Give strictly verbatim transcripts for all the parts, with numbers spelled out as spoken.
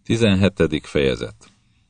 tizenhetedik fejezet.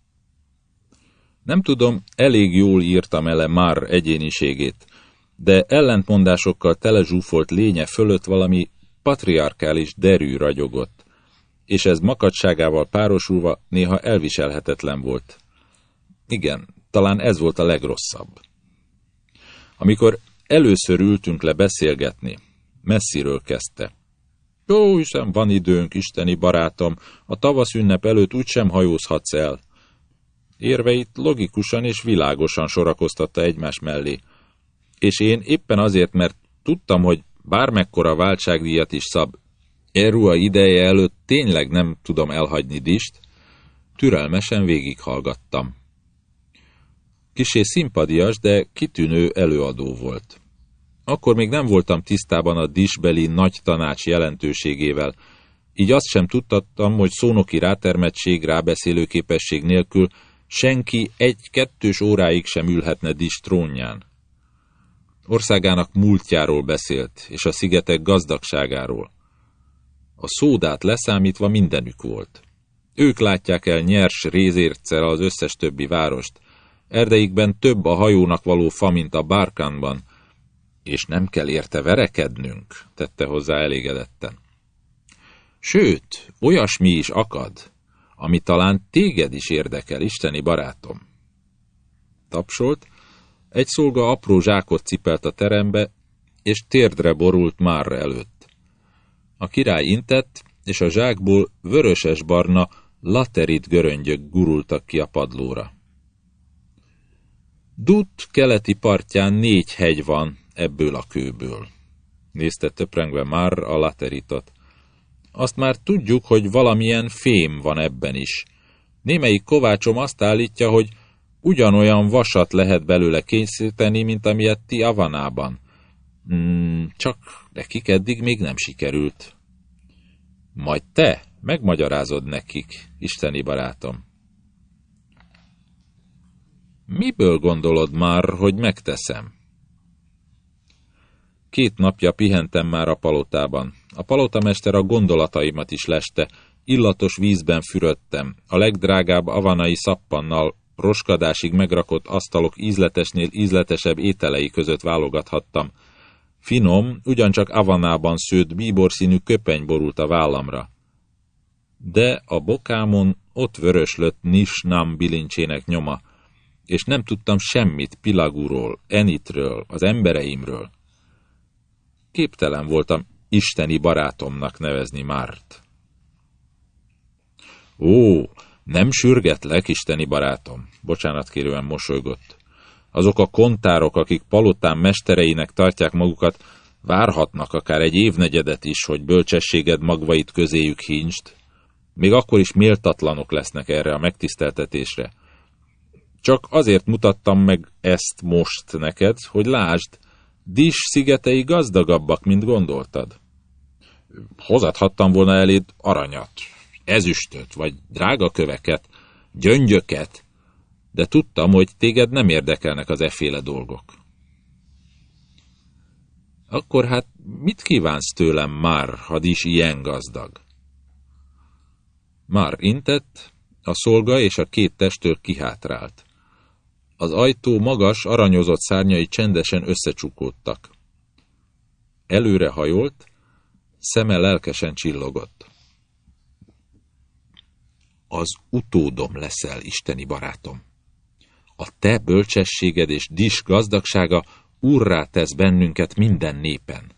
Nem tudom, elég jól írtam ele Marr egyéniségét, de ellentmondásokkal telezsúfolt lénye fölött valami patriarkális derű ragyogott, és ez makacságával párosulva néha elviselhetetlen volt. Igen, talán ez volt a legrosszabb. Amikor először ültünk le beszélgetni, messziről kezdte. Jó, hiszen van időnk, isteni barátom, a tavasz ünnep előtt úgysem hajózhatsz el. Érveit logikusan és világosan sorakoztatta egymás mellé. És én éppen azért, mert tudtam, hogy bármekkora váltságdíjat is szab, Erua ideje előtt tényleg nem tudom elhagyni Dist, türelmesen végighallgattam. Kissé szimpadias, de kitűnő előadó volt. Akkor még nem voltam tisztában a Disbeli nagy tanács jelentőségével, így azt sem tudtattam, hogy szónoki rátermettség, rábeszélő képesség nélkül senki egy-kettős óráig sem ülhetne Dis trónján. Országának múltjáról beszélt, és a szigetek gazdagságáról. A szódát leszámítva mindenük volt. Ők látják el nyers rézérccel az összes többi várost, erdeikben több a hajónak való fa, mint a Bárkánban, és nem kell érte verekednünk, tette hozzá elégedetten. Sőt, olyasmi is akad, ami talán téged is érdekel, isteni barátom. Tapsolt, egy szolga apró zsákot cipelt a terembe, és térdre borult Marr előtt. A király intett, és a zsákból vöröses-barna laterit göröngyök gurultak ki a padlóra. Dut keleti partján négy hegy van ebből a kőből, nézte töprengve Marr a lateritot. Azt már tudjuk, hogy valamilyen fém van ebben is. Némelyik kovácsom azt állítja, hogy ugyanolyan vasat lehet belőle kényszeríteni, mint amilyet ti Avanában. Hmm, csak nekik eddig még nem sikerült. Majd te megmagyarázod nekik, isteni barátom. Miből gondolod már, hogy megteszem? Két napja pihentem már a palotában. A palotamester a gondolataimat is leste, illatos vízben fürödtem, a legdrágább avanai szappannal, roskadásig megrakott asztalok ízletesnél ízletesebb ételei között válogathattam. Finom, ugyancsak Avanában szőtt bíborszínű köpeny borult a vállamra. De a bokámon ott vöröslött Nisnam bilincsének nyoma, és nem tudtam semmit Pilagúról, Enitről, az embereimről. Képtelen voltam isteni barátomnak nevezni Marrt. Ó, nem sürgetlek, isteni barátom, bocsánatkérően mosolygott. Azok a kontárok, akik palotán mestereinek tartják magukat, várhatnak akár egy évnegyedet is, hogy bölcsességed magvait közéjük híntsd. Még akkor is méltatlanok lesznek erre a megtiszteltetésre. Csak azért mutattam meg ezt most neked, hogy lásd, Dis szigetei gazdagabbak, mint gondoltad. Hozathattam volna eléd aranyat, ezüstöt, vagy drága köveket, gyöngyöket, de tudtam, hogy téged nem érdekelnek az efféle dolgok. Akkor hát mit kívánsz tőlem, Marr, ha Dis ilyen gazdag? Marr intett, a szolga és a két testőr kihátrált. Az ajtó magas, aranyozott szárnyai csendesen összecsukódtak. Előre hajolt, szeme lelkesen csillogott. Az utódom leszel, isteni barátom. A te bölcsességed és Dis gazdagsága úrrá tesz bennünket minden népen.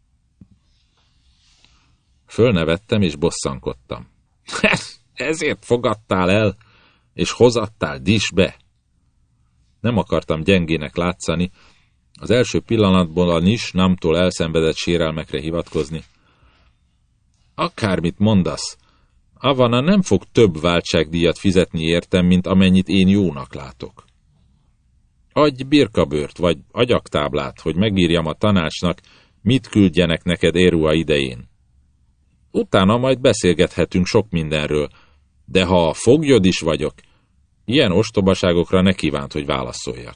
Fölnevettem és bosszankodtam. Ezért fogadtál el, és hozattál Disbe. Nem akartam gyengének látszani, az első pillanatból a Nisnamtól elszenvedett sérelmekre hivatkozni. Akármit mondasz, Avana nem fog több váltságdíjat fizetni értem, mint amennyit én jónak látok. Adj birkabőrt, vagy agyaktáblát, hogy megírjam a tanácsnak, mit küldjenek neked Erua idején. Utána majd beszélgethetünk sok mindenről, de ha a foglyod is vagyok, ilyen ostobaságokra ne kívánt, hogy válaszoljak.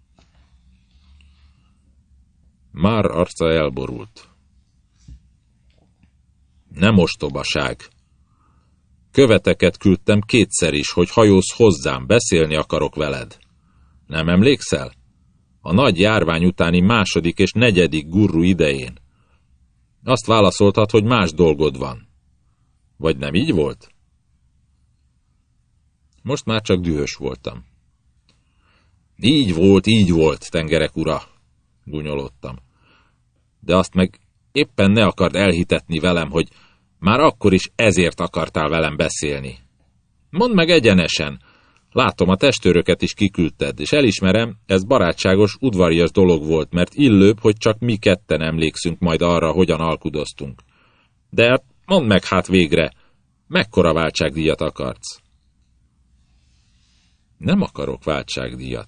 Marr arca elborult. Nem ostobaság. Követeket küldtem kétszer is, hogy hajózz hozzám, beszélni akarok veled. Nem emlékszel? A nagy járvány utáni második és negyedik gurru idején. Azt válaszoltad, hogy más dolgod van. Vagy nem így volt? Most már csak dühös voltam. Így volt, így volt, tengerek ura, gúnyolódtam. De azt meg éppen ne akard elhitetni velem, hogy már akkor is ezért akartál velem beszélni. Mondd meg egyenesen. Látom, a testőröket is kiküldted, és elismerem, ez barátságos, udvarias dolog volt, mert illőbb, hogy csak mi ketten emlékszünk majd arra, hogyan alkudoztunk. De mondd meg hát végre, mekkora váltságdíjat akarsz? Nem akarok váltságdíjat.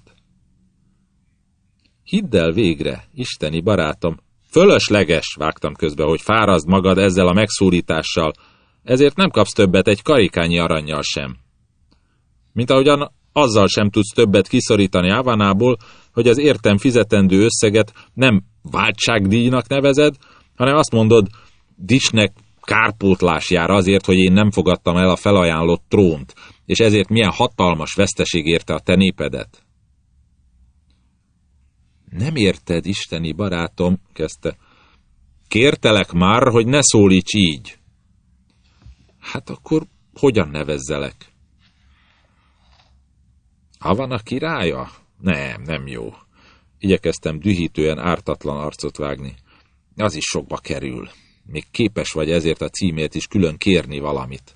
Hidd el végre, isteni barátom, fölösleges, vágtam közbe, hogy fárazd magad ezzel a megszólítással, ezért nem kapsz többet egy karikányi arannyal sem. Mint ahogyan azzal sem tudsz többet kiszorítani Havanából, hogy az értem fizetendő összeget nem váltságdíjnak nevezed, hanem azt mondod, Disnek kárpótlás jár azért, hogy én nem fogadtam el a felajánlott trónt, és ezért milyen hatalmas veszteség érte a te népedet. Nem érted, isteni barátom, kezdte. Kértelek már, hogy ne szólíts így. Hát akkor hogyan nevezzelek? Havana királya? Nem, nem jó. Igyekeztem dühítően ártatlan arcot vágni. Az is sokba kerül. Még képes vagy ezért a címért is külön kérni valamit.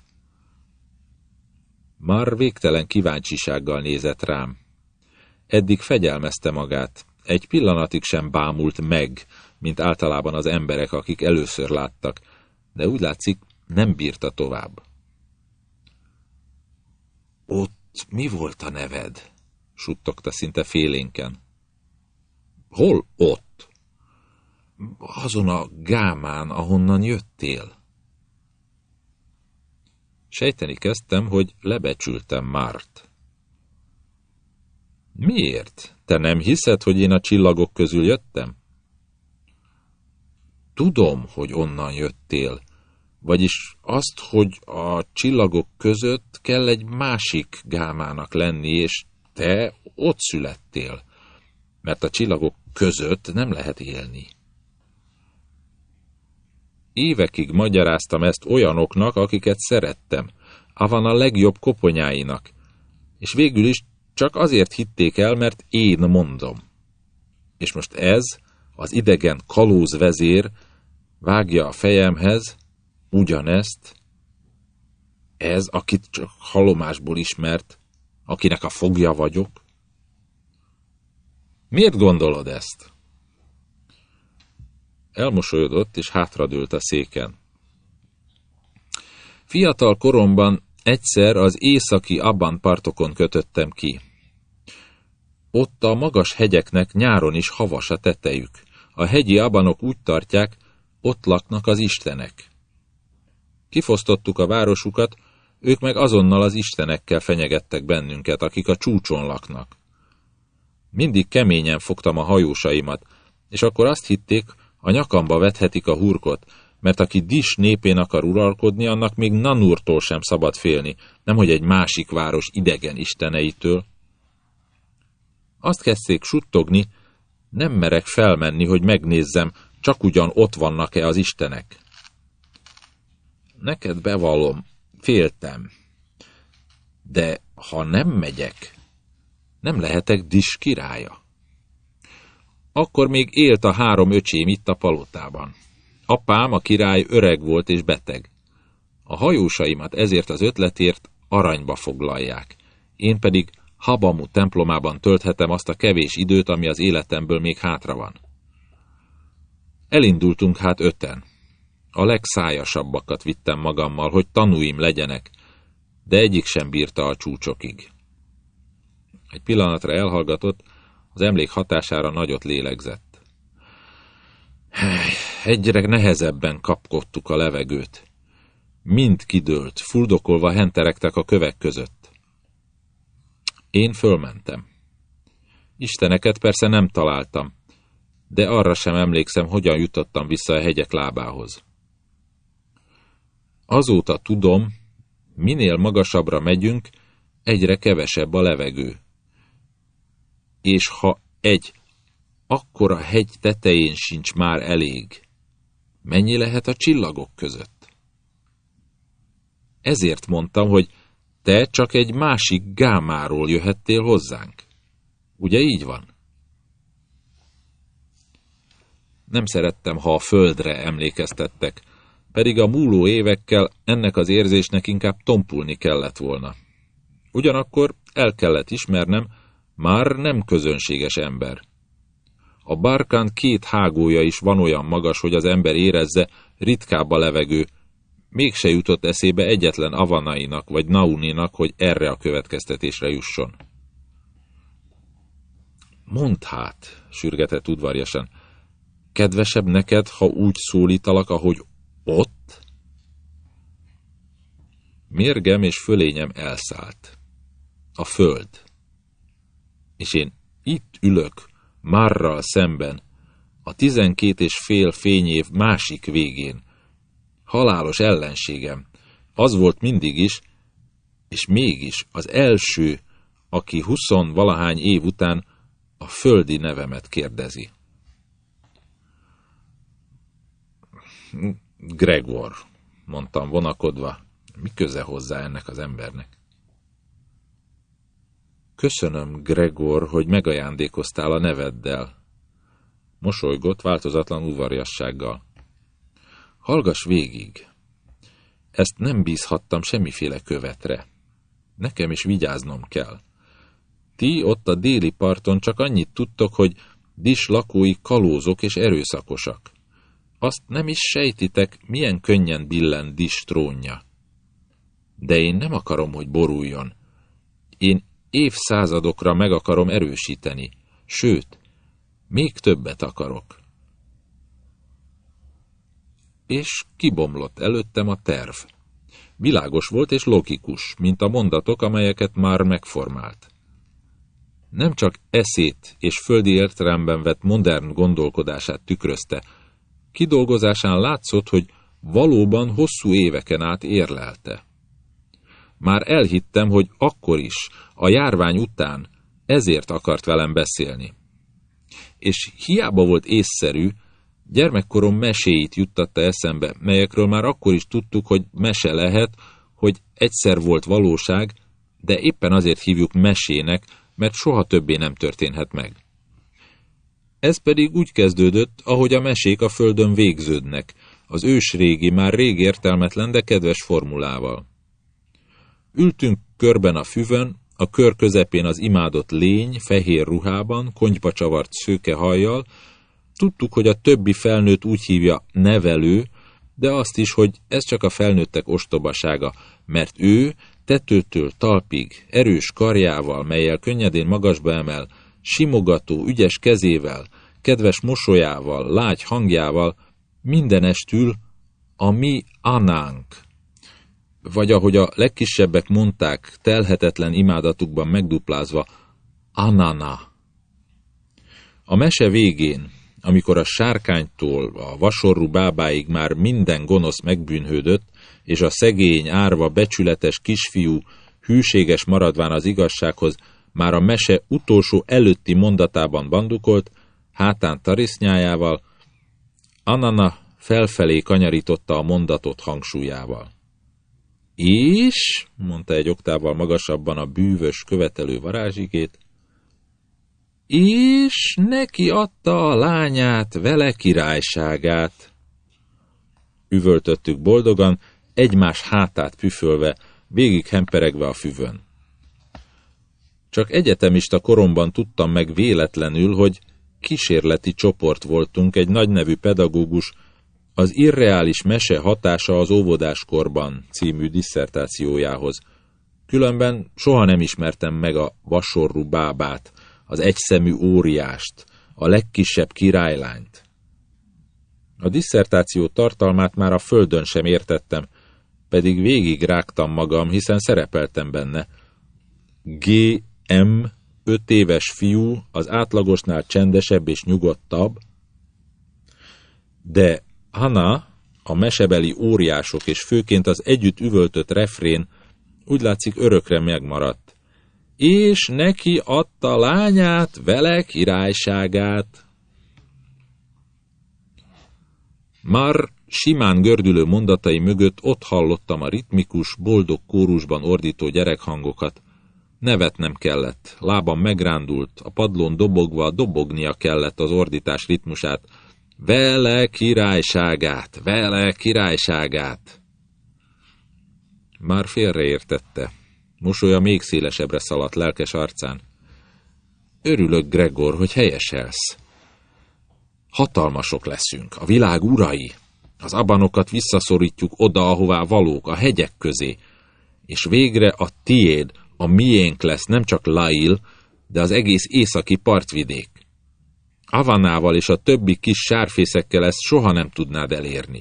Mar végtelen kíváncsisággal nézett rám. Eddig fegyelmezte magát. Egy pillanatig sem bámult meg, mint általában az emberek, akik először láttak, de úgy látszik, nem bírta tovább. Ott mi volt a neved? Suttogta szinte félénken. Hol ott? Azon a gámán, ahonnan jöttél. Sejteni kezdtem, hogy lebecsültem Mart. Miért? Te nem hiszed, hogy én a csillagok közül jöttem? Tudom, hogy onnan jöttél, vagyis azt, hogy a csillagok között kell egy másik gámának lenni, és te ott születtél, mert a csillagok között nem lehet élni. Évekig magyaráztam ezt olyanoknak, akiket szerettem, Havana legjobb koponyáinak, és végül is csak azért hitték el, mert én mondom. És most ez, az idegen kalózvezér vágja a fejemhez ugyanezt, ez, akit csak hallomásból ismert, akinek a fogja vagyok. Miért gondolod ezt? Elmosolyodott, és hátradőlt a széken. Fiatal koromban egyszer az északi Aban partokon kötöttem ki. Ott a magas hegyeknek nyáron is havas a tetejük. A hegyi abanok úgy tartják, ott laknak az istenek. Kifosztottuk a városukat, ők meg azonnal az istenekkel fenyegettek bennünket, akik a csúcson laknak. Mindig keményen fogtam a hajósaimat, és akkor azt hitték, a nyakamba vethetik a hurkot, mert aki Dis népén akar uralkodni, annak még Nanurtól sem szabad félni, nemhogy egy másik város idegen isteneitől. Azt kezdték suttogni, nem merek felmenni, hogy megnézzem, csak ugyan ott vannak-e az istenek. Neked bevallom, féltem. De ha nem megyek, nem lehetek Dis királya. Akkor még élt a három öcsém itt a palotában. Apám, a király, öreg volt és beteg. A hajósaimat ezért az ötletért aranyba foglalják. Én pedig Habamu templomában tölthetem azt a kevés időt, ami az életemből még hátra van. Elindultunk hát öten. A legszájasabbakat vittem magammal, hogy tanúim legyenek, de egyik sem bírta a csúcsokig. Egy pillanatra elhallgatott, az emlék hatására nagyot lélegzett. Egyre nehezebben kapkodtuk a levegőt. Mind kidőlt, fuldokolva henteregtek a kövek között. Én fölmentem. Isteneket persze nem találtam, de arra sem emlékszem, hogyan jutottam vissza a hegyek lábához. Azóta tudom, minél magasabbra megyünk, egyre kevesebb a levegő. És ha egy akkora hegy tetején sincs már elég, mennyi lehet a csillagok között? Ezért mondtam, hogy te csak egy másik gámáról jöhettél hozzánk. Ugye így van? Nem szerettem, ha a földre emlékeztettek, pedig a múló évekkel ennek az érzésnek inkább tompulni kellett volna. Ugyanakkor el kellett ismernem, már nem közönséges ember. A Barkán két hágója is van olyan magas, hogy az ember érezze, ritkább a levegő, mégse jutott eszébe egyetlen Avanainak vagy Nauninak, hogy erre a következtetésre jusson. Mondd hát, sürgetett udvarjasan, kedvesebb neked, ha úgy szólítalak, ahogy ott? Mérgem és fölényem elszállt. A föld. És én itt ülök, Marral szemben, a tizenkét és fél fényév másik végén. Halálos ellenségem. Az volt mindig is, és mégis az első, aki huszonvalahány év után a földi nevemet kérdezi. Gregor, mondtam vonakodva, mi köze hozzá ennek az embernek? Köszönöm, Gregor, hogy megajándékoztál a neveddel. Mosolygott változatlan udvariassággal. Hallgass végig. Ezt nem bízhattam semmiféle követre. Nekem is vigyáznom kell. Ti ott a déli parton csak annyit tudtok, hogy Dis lakói kalózok és erőszakosak. Azt nem is sejtitek, milyen könnyen billen Dis trónja. De én nem akarom, hogy boruljon. Én évszázadokra meg akarom erősíteni, sőt, még többet akarok. És kibomlott előttem a terv. Világos volt és logikus, mint a mondatok, amelyeket már megformált. Nem csak eszét és földi értelemben vett modern gondolkodását tükrözte, kidolgozásán látszott, hogy valóban hosszú éveken át érlelte. Már elhittem, hogy akkor is, a járvány után ezért akart velem beszélni. És hiába volt észszerű, gyermekkorom meséit juttatta eszembe, melyekről már akkor is tudtuk, hogy mese lehet, hogy egyszer volt valóság, de éppen azért hívjuk mesének, mert soha többé nem történhet meg. Ez pedig úgy kezdődött, ahogy a mesék a földön végződnek, az ősrégi, már rég értelmetlen, de kedves formulával. Ültünk körben a füvön, a kör közepén az imádott lény, fehér ruhában, konyba csavart szőke hajjal. Tudtuk, hogy a többi felnőtt úgy hívja nevelő, de azt is, hogy ez csak a felnőttek ostobasága, mert ő tetőtől talpig, erős karjával, melyel könnyedén magasba emel, simogató, ügyes kezével, kedves mosolyával, lágy hangjával, mindenestül a mi Anánk. Vagy ahogy a legkisebbek mondták, telhetetlen imádatukban megduplázva, Anana. A mese végén, amikor a sárkánytól a vasorú bábáig már minden gonosz megbűnhődött, és a szegény, árva, becsületes kisfiú hűséges maradván az igazsághoz már a mese utolsó előtti mondatában bandukolt, hátán tarisznyájával, Anana felfelé kanyarította a mondatot hangsúlyával. És, mondta egy oktávval magasabban a bűvös követelő varázsigét, és neki adta a lányát, vele királyságát. Üvöltöttük boldogan, egymás hátát püfölve, végig hemperegve a füvön. Csak egyetemista koromban tudtam meg véletlenül, hogy kísérleti csoport voltunk egy nagynevű pedagógus az irreális mese hatása az óvodáskorban című disszertációjához. Különben soha nem ismertem meg a vasorú bábát, az egyszemű óriást, a legkisebb királylányt. A disszertáció tartalmát már a földön sem értettem, pedig végig rágtam magam, hiszen szerepeltem benne. G M öt éves fiú, az átlagosnál csendesebb és nyugodtabb, de Hana, a mesebeli óriások és főként az együtt üvöltött refrén úgy látszik örökre megmaradt. És neki adta lányát, vele királyságát. Mar simán gördülő mondatai mögött ott hallottam a ritmikus, boldog kórusban ordító gyerekhangokat. Nevetnem kellett, lábam megrándult, a padlón dobogva dobognia kellett az ordítás ritmusát. Vele királyságát, vele királyságát! Már félreértette. Mosolya még szélesebbre szaladt lelkes arcán. Örülök, Gregor, hogy helyeselsz. Hatalmasok leszünk, a világ urai. Az abanokat visszaszorítjuk oda, ahová valók, a hegyek közé. És végre a tiéd, a miénk lesz nem csak Lail, de az egész északi partvidék. Avanával és a többi kis sárfészekkel ezt soha nem tudnád elérni.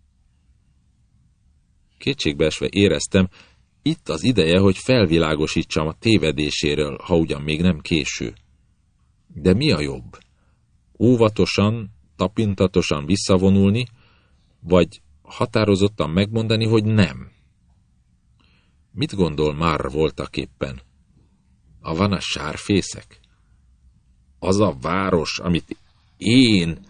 Kétségbeesve éreztem, itt az ideje, hogy felvilágosítsam a tévedéséről, ha ugyan még nem késő. De mi a jobb? Óvatosan, tapintatosan visszavonulni, vagy határozottan megmondani, hogy nem? Mit gondol Mar voltaképpen? Avana sárfészek? Az a város, amit én...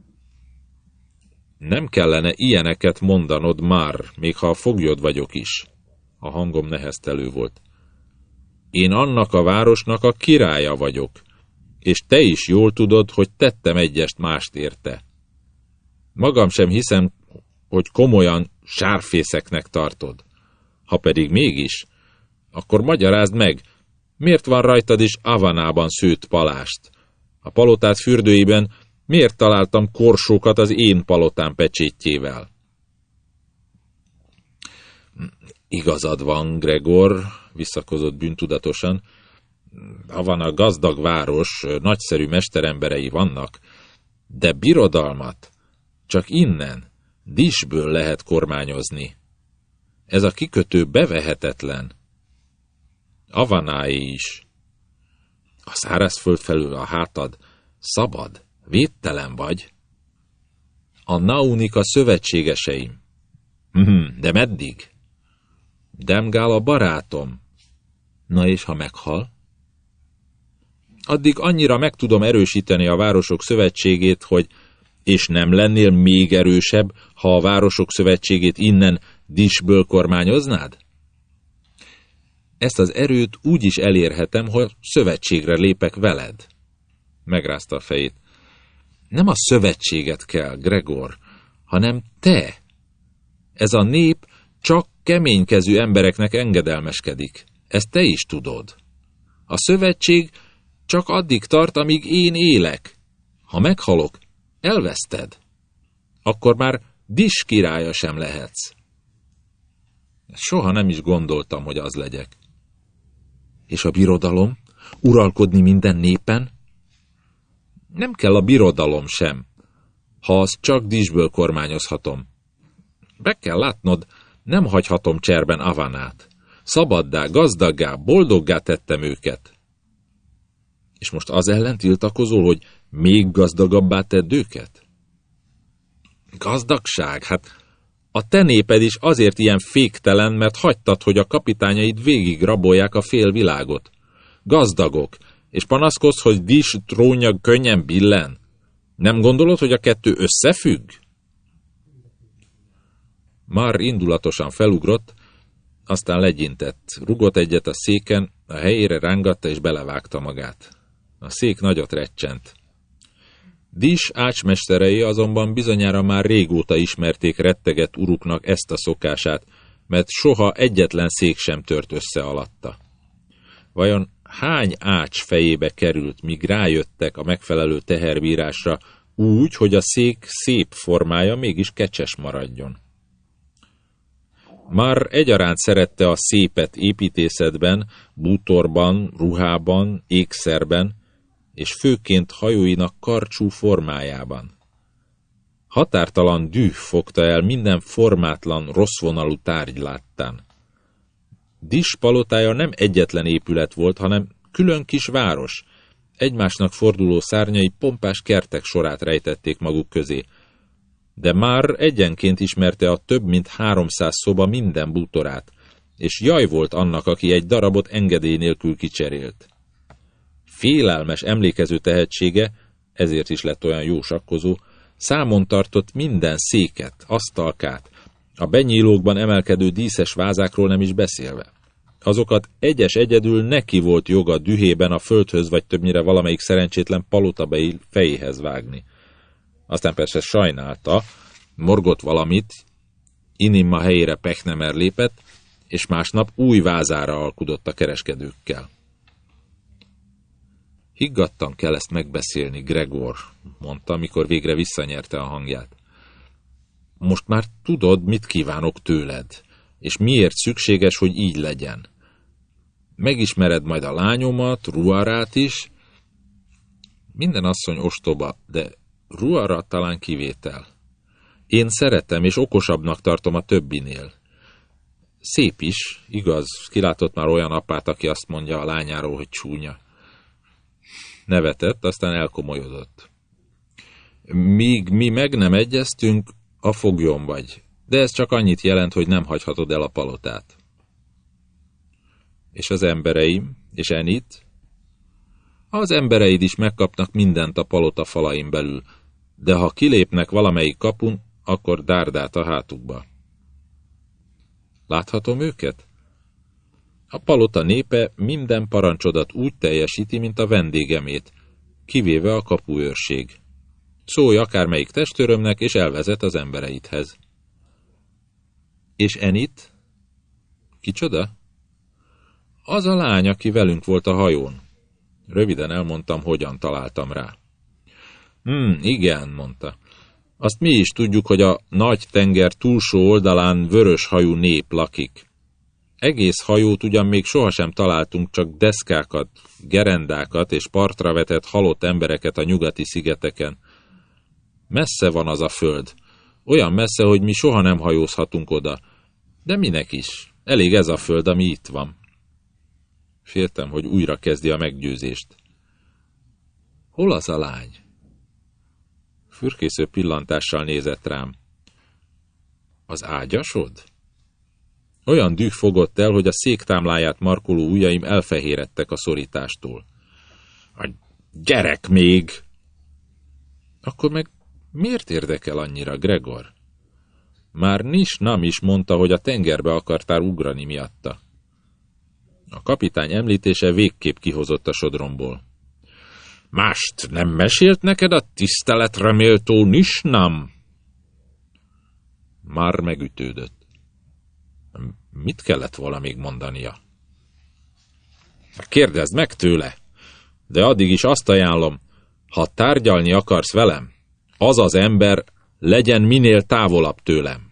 Nem kellene ilyeneket mondanod, Mar, még ha a foglyod vagyok is. A hangom neheztelő volt. Én annak a városnak a királya vagyok, és te is jól tudod, hogy tettem egyest mást érte. Magam sem hiszem, hogy komolyan sárfészeknek tartod. Ha pedig mégis, akkor magyarázd meg, miért van rajtad is Avanában szőtt palást? A palotát fürdőiben miért találtam korsókat az én palotám pecsétjével? Igazad van, Gregor, visszakozott bűntudatosan. Havana gazdag város, nagyszerű mesteremberei vannak, de birodalmat csak innen, Disből lehet kormányozni. Ez a kikötő bevehetetlen. Avanáé is. A szárazföld felül a hátad szabad, védtelen vagy. A Naunika szövetségeseim. De meddig? Demgál a barátom. Na és ha meghal? Addig annyira meg tudom erősíteni a városok szövetségét, hogy és nem lennél még erősebb, ha a városok szövetségét innen Disből kormányoznád? Ezt az erőt úgy is elérhetem, hogy szövetségre lépek veled. Megrázta a fejét. Nem a szövetséget kell, Gregor, hanem te. Ez a nép csak keménykezű embereknek engedelmeskedik. Ezt te is tudod. A szövetség csak addig tart, amíg én élek. Ha meghalok, elveszted. Akkor már Dis királya sem lehetsz. Soha nem is gondoltam, hogy az legyek. És a birodalom? Uralkodni minden népen? Nem kell a birodalom sem, ha azt csak Disből kormányozhatom. Be kell látnod, nem hagyhatom cserben Avanát. Szabaddá, gazdaggá, boldoggá tettem őket. És most az ellen tiltakozol, hogy még gazdagabbá tedd őket? Gazdagság? Hát a te néped is azért ilyen féktelen, mert hagytad, hogy a kapitányaid végig rabolják a fél világot. Gazdagok, és panaszkodsz, hogy Dis trónja könnyen billen. Nem gondolod, hogy a kettő összefügg? Mar indulatosan felugrott, aztán legyintett, rugott egyet a széken, a helyére rángatta és belevágta magát. A szék nagyot recsent. Dis ácsmesterei azonban bizonyára már régóta ismerték retteget uruknak ezt a szokását, mert soha egyetlen szék sem tört össze alatta. Vajon hány ács fejébe került, míg rájöttek a megfelelő teherbírásra, úgy, hogy a szék szép formája mégis kecses maradjon? Mar egyaránt szerette a szépet építészetben, bútorban, ruhában, ékszerben, és főként hajóinak karcsú formájában. Határtalan düh fogta el minden formátlan, rosszvonalú tárgy láttán. Dis palotája nem egyetlen épület volt, hanem külön kis város. Egymásnak forduló szárnyai pompás kertek sorát rejtették maguk közé. De már egyenként ismerte a több mint háromszáz szoba minden bútorát, és jaj volt annak, aki egy darabot engedély nélkül kicserélt. Félelmes emlékező tehetsége, ezért is lett olyan jó sakkozó, számon tartott minden széket, asztalkát, a benyílókban emelkedő díszes vázákról nem is beszélve. Azokat egyes egyedül neki volt joga dühében a földhöz vagy többnyire valamelyik szerencsétlen palotabeli fejéhez vágni. Aztán persze sajnálta, morgott valamit, Inimma helyére Pechnemer lépett, és másnap új vázára alkudott a kereskedőkkel. Higgadtan kell ezt megbeszélni, Gregor, mondta, amikor végre visszanyerte a hangját. Most már tudod, mit kívánok tőled, és miért szükséges, hogy így legyen. Megismered majd a lányomat, Ruarát is. Minden asszony ostoba, de Ruara talán kivétel. Én szeretem, és okosabbnak tartom a többinél. Szép is, igaz, kilátott már olyan apát, aki azt mondja a lányáról, hogy csúnya. Nevetett, aztán elkomolyodott. Míg mi meg nem egyeztünk, a foglyom vagy, de ez csak annyit jelent, hogy nem hagyhatod el a palotát. És az embereim, és Enit? Az embereid is megkapnak mindent a palota falain belül, de ha kilépnek valamelyik kapun, akkor dárdát a hátukba. Láthatom őket? A palota népe minden parancsodat úgy teljesíti, mint a vendégemét, kivéve a kapuőrség. Szólj akármelyik testőrömnek, és elvezet az embereidhez. És Enit? Kicsoda? Az a lány, aki velünk volt a hajón. Röviden elmondtam, hogyan találtam rá. Hm, igen, mondta. Azt mi is tudjuk, hogy a nagy tenger túlsó oldalán vörös hajú nép lakik. Egész hajót ugyan még sohasem találtunk, csak deszkákat, gerendákat és partra vetett halott embereket a nyugati szigeteken. Messze van az a föld. Olyan messze, hogy mi soha nem hajózhatunk oda. De minek is? Elég ez a föld, ami itt van. Féltem, hogy újra kezdi a meggyőzést. Hol az a lány? Fürkésző pillantással nézett rám. Az ágyasod? Olyan düh fogott el, hogy a széktámláját markoló ujjaim elfehéredtek a szorítástól. A gyerek még! Akkor meg miért érdekel annyira, Gregor? Már Nis-Nam is mondta, hogy a tengerbe akartál ugrani miatta. A kapitány említése végképp kihozott a sodromból. Mást nem mesélt neked a tiszteletre méltó Nis-Nam? Már megütődött. Mit kellett volna még mondania? Kérdezd meg tőle, de addig is azt ajánlom, ha tárgyalni akarsz velem, az az ember legyen minél távolabb tőlem.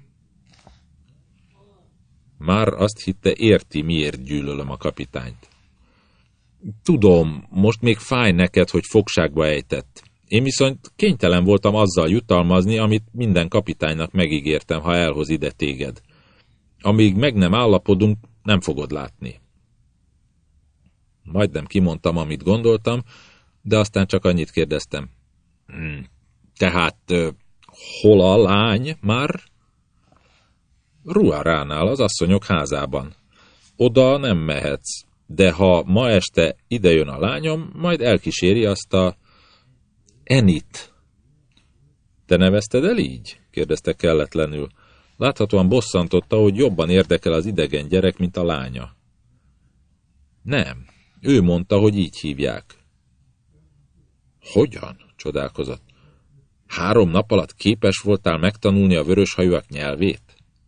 Már azt hitte, érti, miért gyűlölöm a kapitányt. Tudom, most még fáj neked, hogy fogságba ejtett. Én viszont kénytelen voltam azzal jutalmazni, amit minden kapitánynak megígértem, ha elhoz ide téged. Amíg meg nem állapodunk, nem fogod látni. Majdnem kimondtam, amit gondoltam, de aztán csak annyit kérdeztem. Hmm, tehát, uh, hol a lány már? Ruaránál, az asszonyok házában. Oda nem mehetsz, de ha ma este idejön a lányom, majd elkíséri azt a... Enit. Te nevezted el így? Kérdezte kelletlenül. Láthatóan bosszantotta, hogy jobban érdekel az idegen gyerek, mint a lánya. Nem, ő mondta, hogy így hívják. Hogyan? Csodálkozott. Három nap alatt képes voltál megtanulni a vöröshajúak nyelvét?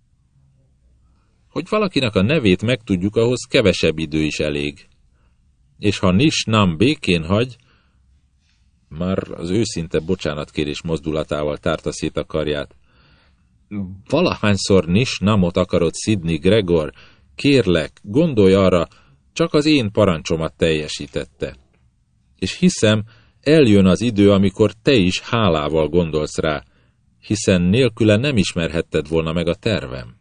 Hogy valakinek a nevét megtudjuk, ahhoz kevesebb idő is elég. És ha Nis-Nam békén hagy, már az őszinte bocsánatkérés mozdulatával tárta szét a karját. Valahányszor Nis-Namot akarod szidni, Gregor, kérlek, gondolj arra, csak az én parancsomat teljesítette. És hiszem, eljön az idő, amikor te is hálával gondolsz rá, hiszen nélküle nem ismerhetted volna meg a tervem.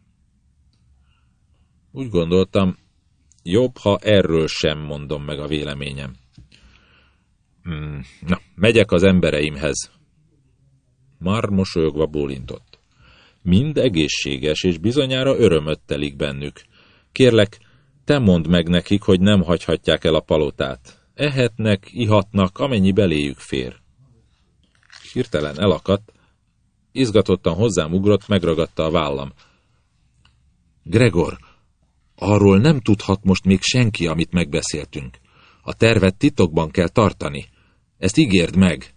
Úgy gondoltam, jobb, ha erről sem mondom meg a véleményem. Hmm, na, megyek az embereimhez. Már mosolyogva bólintott. Mind egészséges, és bizonyára örömöt telik bennük. Kérlek, te mondd meg nekik, hogy nem hagyhatják el a palotát. Ehetnek, ihatnak, amennyi beléjük fér. Hirtelen elakadt, izgatottan hozzám ugrott, megragadta a vállam. Gregor, arról nem tudhat most még senki, amit megbeszéltünk. A tervet titokban kell tartani. Ezt ígérd meg.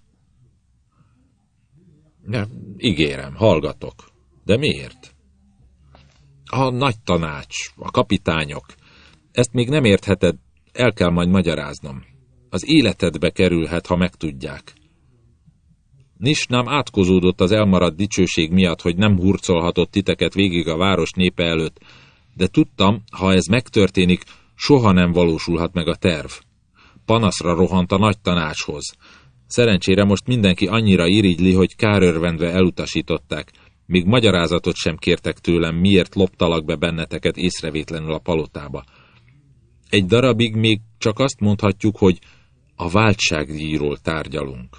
Ja, ígérem, hallgatok. De miért? A nagy tanács, a kapitányok. Ezt még nem értheted, el kell majd magyaráznom. Az életedbe kerülhet, ha megtudják. Nisnám átkozódott az elmaradt dicsőség miatt, hogy nem hurcolhatott titeket végig a város népe előtt, de tudtam, ha ez megtörténik, soha nem valósulhat meg a terv. Panaszra rohant a nagy tanácshoz. Szerencsére most mindenki annyira irigyli, hogy kárörvendve elutasították, míg magyarázatot sem kértek tőlem, miért loptalak be benneteket észrevétlenül a palotába. Egy darabig még csak azt mondhatjuk, hogy a váltságdíjról tárgyalunk.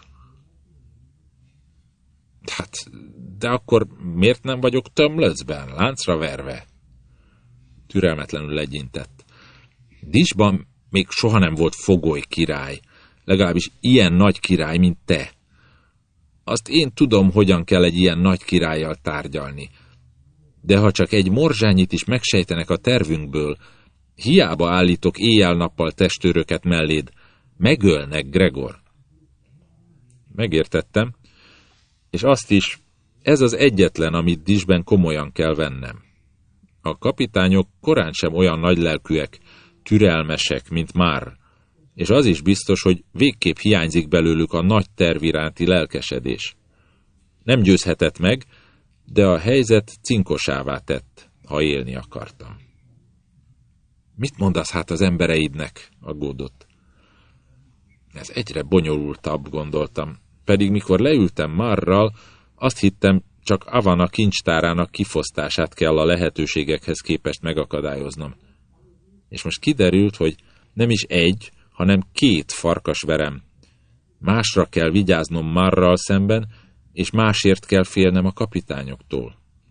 Hát, de akkor miért nem vagyok tömlöcben, láncra verve? Türelmetlenül legyintett. Disban még soha nem volt fogoly király, legalábbis ilyen nagy király, mint te. Azt én tudom, hogyan kell egy ilyen nagy királlyal tárgyalni. De ha csak egy morzsányit is megsejtenek a tervünkből, hiába állítok éjjel-nappal testőröket melléd, megölnek, Gregor. Megértettem, és azt is, ez az egyetlen, amit Disben komolyan kell vennem. A kapitányok korán sem olyan nagylelkűek, türelmesek, mint már, és az is biztos, hogy végképp hiányzik belőlük a nagy terv iránti lelkesedés. Nem győzhetett meg, de a helyzet cinkosává tett, ha élni akartam. Mit mondasz hát az embereidnek? Aggódott. Ez egyre bonyolultabb, gondoltam, pedig mikor leültem Marral, azt hittem, csak Avana kincstárának kifosztását kell a lehetőségekhez képest megakadályoznom. És most kiderült, hogy nem is egy, hanem két farkasverem. Másra kell vigyáznom Marral szemben, és másért kell félnem a kapitányoktól.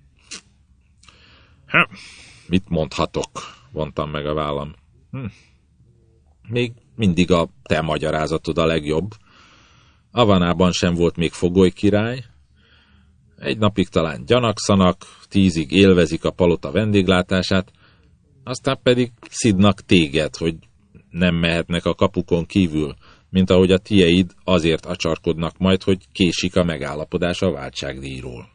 Ha, mit mondhatok? Vontam meg a vállam. Hm. Még mindig a te magyarázatod a legjobb. Avanában sem volt még fogoly király. Egy napig talán gyanakszanak, tízig élvezik a palota vendéglátását, aztán pedig szidnak téged, hogy nem mehetnek a kapukon kívül, mint ahogy a tieid azért acsarkodnak majd, hogy késik a megállapodás a váltságdíjról.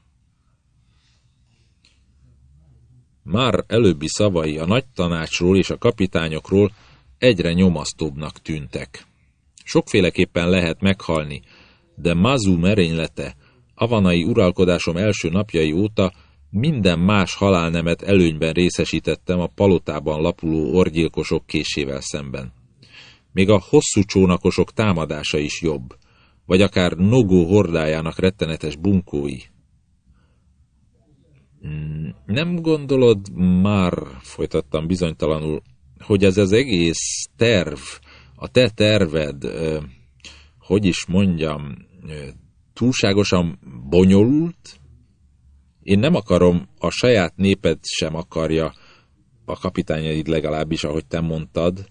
Már előbbi szavai a nagy tanácsról és a kapitányokról egyre nyomasztóbbnak tűntek. Sokféleképpen lehet meghalni, de Mazu merénylete, avanai uralkodásom első napjai óta minden más halálnemet előnyben részesítettem a palotában lapuló orgyilkosok késével szemben. Még a hosszú csónakosok támadása is jobb, vagy akár Nogó hordájának rettenetes bunkói. Nem gondolod már, folytattam bizonytalanul, hogy ez az egész terv, a te terved, hogy is mondjam, túlságosan bonyolult? Én nem akarom, a saját néped sem akarja, a kapitányaid legalábbis, ahogy te mondtad.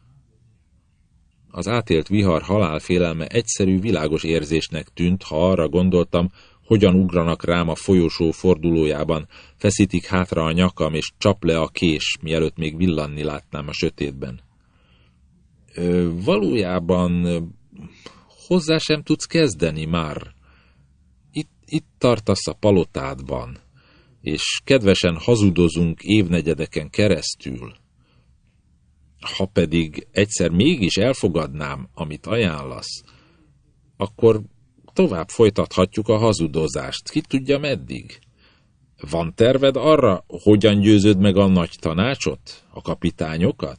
Az átélt vihar halálfélelme egyszerű, világos érzésnek tűnt, ha arra gondoltam, hogyan ugranak rám a folyosó fordulójában, feszítik hátra a nyakam, és csap le a kés, mielőtt még villanni látnám a sötétben. Ö, valójában hozzá sem tudsz kezdeni már. Itt, itt tartasz a palotádban, és kedvesen hazudozunk évnegyedeken keresztül. Ha pedig egyszer mégis elfogadnám, amit ajánlasz, akkor tovább folytathatjuk a hazudozást. Ki tudja meddig? Van terved arra, hogyan győzöd meg a nagy tanácsot, a kapitányokat?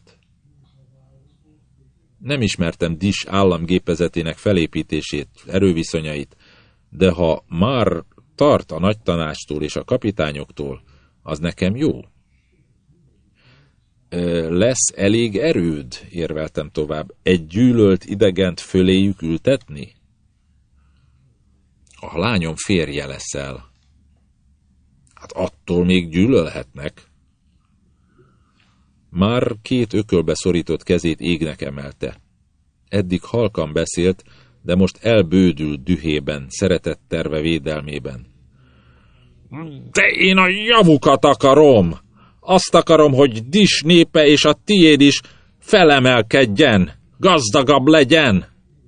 Nem ismertem Dis államgépezetének felépítését, erőviszonyait, de ha már tart a nagy tanácstól és a kapitányoktól, az nekem jó. Lesz elég erőd, érveltem tovább, egy gyűlölt idegent föléjük ültetni? A lányom férje leszel. Hát attól még gyűlölhetnek. Már két ökölbe szorított kezét égnek emelte. Eddig halkan beszélt, de most elbődült dühében, szeretett terve védelmében. De én a javukat akarom! Azt akarom, hogy Dis népe és a tiéd is felemelkedjen, gazdagabb legyen!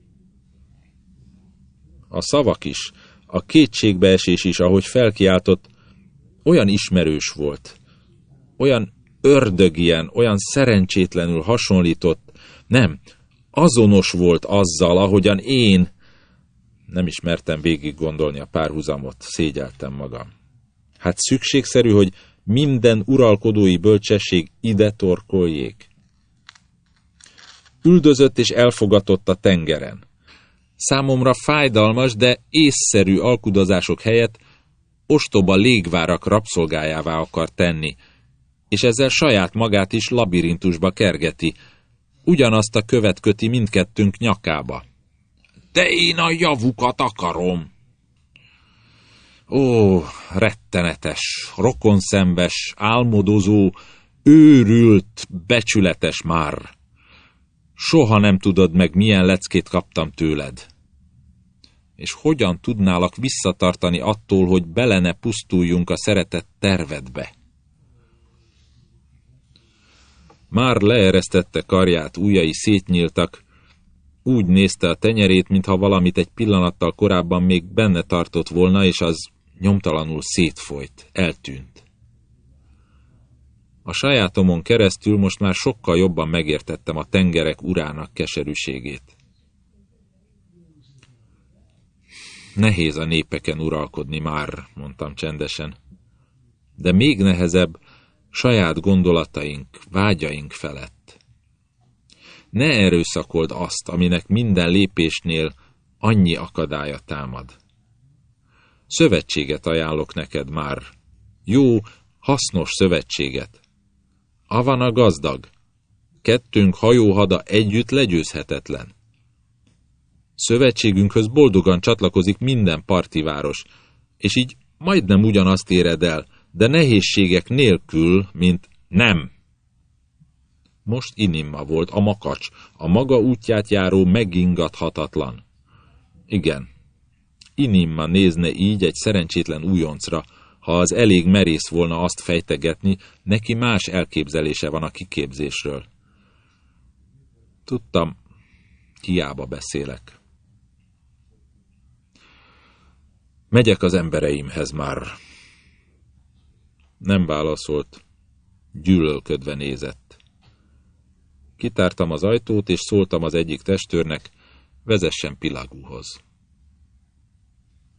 A szavak is, a kétségbeesés is, ahogy felkiáltott, olyan ismerős volt, olyan ördögien, olyan szerencsétlenül hasonlított, nem, azonos volt azzal, ahogyan én, nem is mertem végig gondolni a párhuzamot, szégyeltem magam. Hát szükségszerű, hogy minden uralkodói bölcsesség ide torkoljék. Üldözött és elfogatott a tengeren. Számomra fájdalmas, de észszerű alkudozások helyett ostoba légvárak rabszolgájává akar tenni, és ezzel saját magát is labirintusba kergeti, ugyanazt a követ köti mindkettőnk nyakába. De én a javukat akarom! Ó, rettenetes, rokonszembes, álmodozó, őrült, becsületes már! Soha nem tudod meg, milyen leckét kaptam tőled. És hogyan tudnálak visszatartani attól, hogy bele ne pusztuljunk a szeretett tervedbe? Már leeresztette karját, ujjai szétnyíltak, úgy nézte a tenyerét, mintha valamit egy pillanattal korábban még benne tartott volna, és az nyomtalanul szétfolyt, eltűnt. A sajátomon keresztül most már sokkal jobban megértettem a tengerek urának keserűségét. Nehéz a népeken uralkodni már, mondtam csendesen, de még nehezebb saját gondolataink, vágyaink felett. Ne erőszakold azt, aminek minden lépésnél annyi akadálya támad. Szövetséget ajánlok neked már, jó, hasznos szövetséget. Avana gazdag, kettőnk hajóhada együtt legyőzhetetlen. Szövetségünkhöz boldogan csatlakozik minden parti város, és így majdnem ugyanazt éred el, de nehézségek nélkül, mint nem. Most Inimma volt, a makacs, a maga útját járó megingathatatlan. Igen, Inimma nézne így egy szerencsétlen újoncra, ha az elég merész volna azt fejtegetni, neki más elképzelése van a kiképzésről. Tudtam, hiába beszélek. Megyek az embereimhez már. Nem válaszolt, gyűlölködve nézett. Kitártam az ajtót, és szóltam az egyik testőrnek, vezessen Pilagúhoz.